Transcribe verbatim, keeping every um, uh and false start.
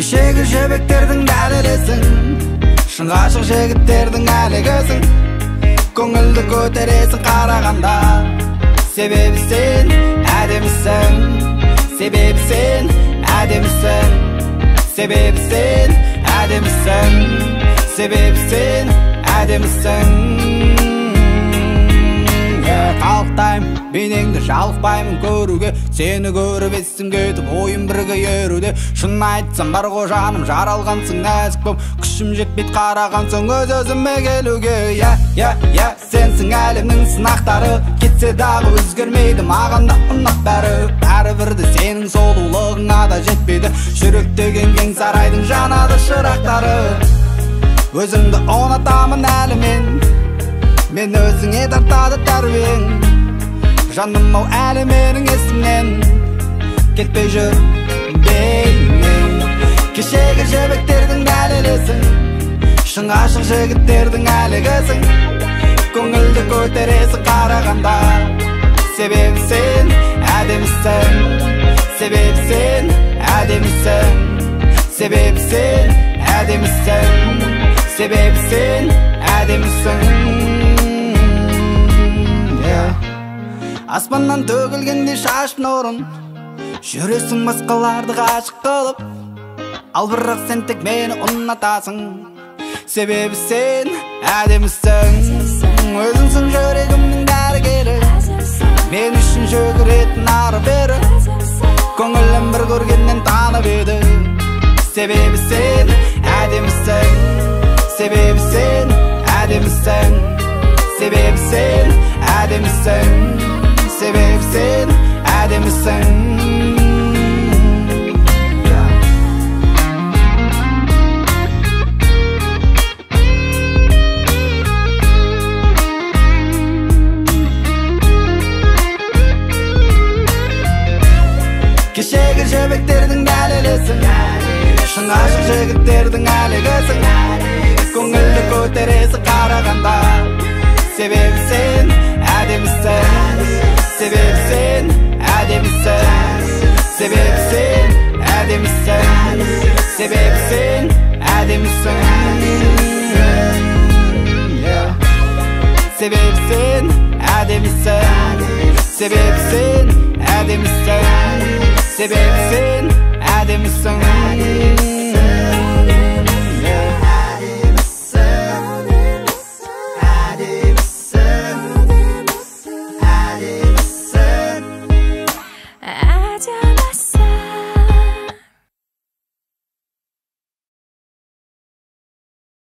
Kişegi jebeklerдің дәлелесің, шын ғашық жігіттердің әлегісің. Көңілді көтересің қарағанда, себебі сен әдемісің, себебі сен әдемісің, себебі сен әдемісің, себебі сен әдемісің. Қалықтаймын бейнеңді, жалықпаймын көруге, сені көріп естің кетіп ойым бірге еруде. Шын айтсам бар ғой жаным, жаралғансың нәзік боп, күшім жетпейді қарағансың өз өзіме келуге. Я, я, я, сенсің әлемнің сынақтары, кетсе дағы өзгермейді маған да ұнап бәрі. Бәрібірді сенің сұлулығыңа да жетпейді, жүректеген кең сарайдың жанады шырақтары. Өзіңді ұнатамын әлі мен, мен өзіңе тартады тәрбиең. Жаным ау әлі менің есімнен кетпей жүр бейнең. Кешегі жібектердің дәлелесің, шын ғашық жігіттердің әлегісің. Көңілді көтересің қарағанда, себебі сен әдемісің, себебі сен әдемісің, себебі сен әдемісің, себебі сен әдемісің. Аспаннан төгілгенде шаш нұрын, жүресің басқаларды ғашық қылып, ал бірақ сен тек мені ұнатасың, себебі сен әдемісің. Өзіңсің жүрегімнің дәрігері, мен үшін жүгіретін ары бері. Көңілім бір көргеннен танып еді, себебі сен әдемісің, себебі сен әдемісің, себебі сен әдемісің, себебі сен әдемісің. Кешегі жібектердің дәлелесің, шын ғашық жігіттердің әлегісің. Көңілді көтересің қарағанда, себебі сен әдемісің, себебі сен әдемісің, себебі сен әдемісің, себебі сен әдемісің. Себебі сен әдемісің, себебі сен әдемісің, себебі сен әдемісің.